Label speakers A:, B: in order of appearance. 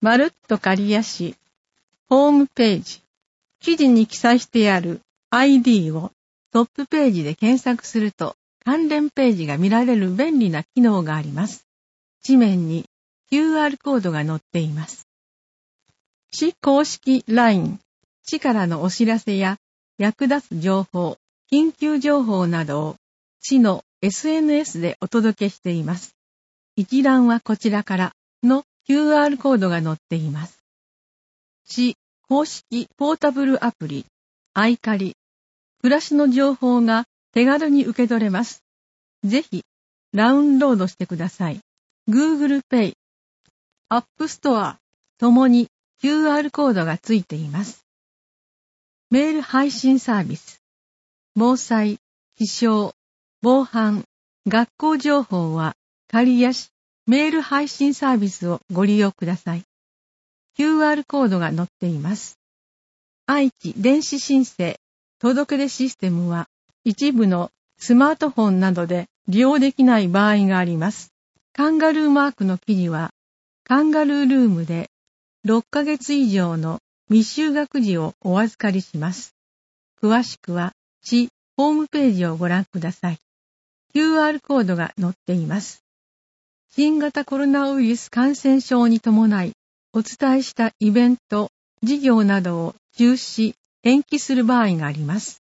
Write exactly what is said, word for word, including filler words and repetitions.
A: まるっと刈谷市ホームページ、記事に記載してある アイディー をトップページで検索すると関連ページが見られる便利な機能があります。地面に キューアール コードが載っています。市公式 ライン、市からのお知らせや役立つ情報、緊急情報などを市の エスエヌエス でお届けしています。一覧はこちらからの キューアール コードが載っています。市公式ポータブルアプリ、アイカリ、暮らしの情報が手軽に受け取れます。ぜひ、ダウンロードしてください。Google Pay、App Store ともに キューアール コードがついています。メール配信サービス、防災、気象、防犯、学校情報は刈谷市メール配信サービスをご利用ください。キューアール コードが載っています。愛知電子申請届出システムは一部のスマートフォンなどで利用できない場合があります。カンガルーマークの記事はカンガルールームでろっかげつ以上の未就学児をお預かりします。詳しくは市ホームページをご覧ください。キューアール コードが載っています。新型コロナウイルス感染症に伴いお伝えしたイベント、事業などを中止、延期する場合があります。